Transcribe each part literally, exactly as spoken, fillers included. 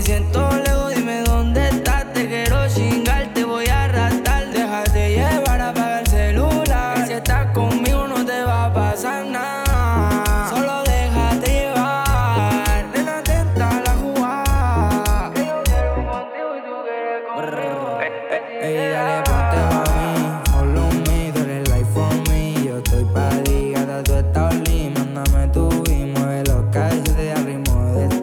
siento lejos, dime dónde estás. Te quiero chingar, te voy a arrastrar. Déjate llevar, apaga el celular, que si estás conmigo no te va a pasar nada. Solo déjate llevar, nena, atenta a la jugada. Que yo quiero contigo y tú quieres conmigo. Ey, dale, ponte pa' mí, follow me, tú eres life for me. Yo estoy pa' ti, gata, tú estás only. Mándame tu y mueve los calles al ritmo del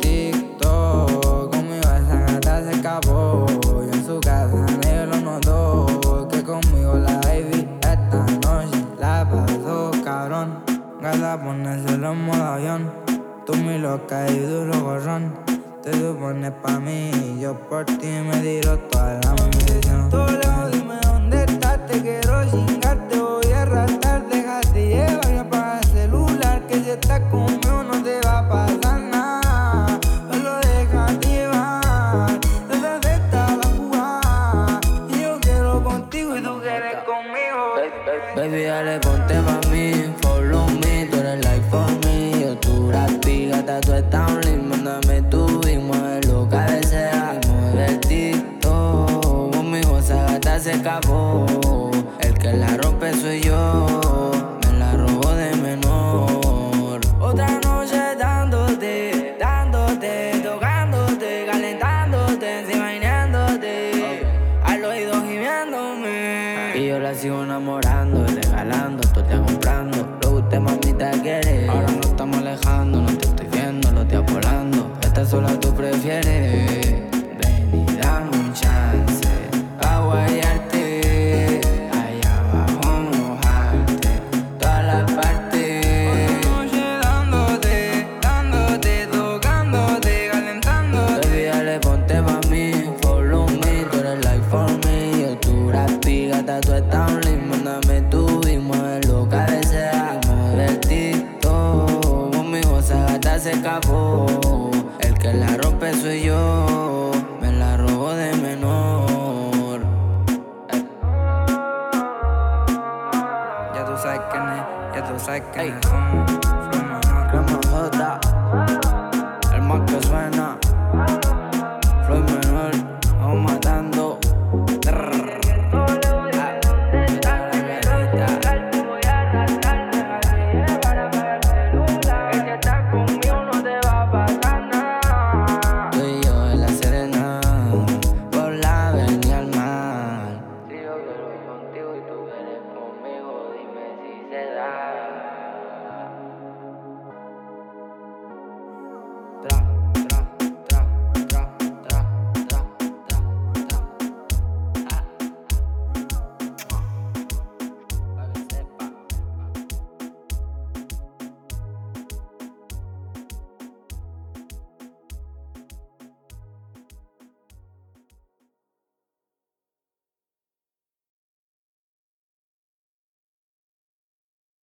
TikTok. Conmigo esa gata se escapó, yo en su casa nadie lo notó. Que conmigo la baby esta noche la pasó cabrón. Gata, ponérselo en modo avión, tú mi loca y duro gorrón. Te supones pa' mí y yo por ti me tiro toda la munición. Todo lejos, dime dónde estás, te quiero chingar, te voy a arrastrar. Déjate llevar y apaga el celular, que si estás conmigo no te va a pasar nada. Solo déjate llevar, desde esta la jugada. Y yo quiero contigo y tú quieres conmigo. Baby, dale, ponte pa' mí, follow me, tú eres life for me. Yo tu rapi, gata, tú estás only. Mándame tu y mueve lo que desea. Mueve el TikTok, conmigo esa gata se escapó. El que la rompe soy yo, me la robo de menor. Otra noche dándote, dándote, tocándote, calentándote, imaginándote, al oído gimiéndome. Y yo la sigo enamorando y regalando, todo te comprando. Lo que usted mamita quiere. Ahora nos estamos alejando, no te estoy viendo, los días volando. Esta sola tú prefieres. Ven y dame un chance pa' guayarte, allá abajo mojarte, todas las partes. Otra noche dándote, dándote, tocándote, calentándote. Baby, dale, ponte pa' mí, follow me, tú eres life for me. Yo tu rapi, gata, tú estás only. Mándame tu y mueve lo que desea. Mueve el TikTok, conmigo esa gata se escapó. El que la rompe soy yo, me la robo de menor. Ey. Ya tú sabes quién es, ya tú sabes quién es. Somos Flow Menor. Crema J, el más que suena. Flow Menor, vamos matando. Tú y yo en la Serena, por la avenida al mar. Si yo quiero contigo y tú quieres conmigo, dime si se da.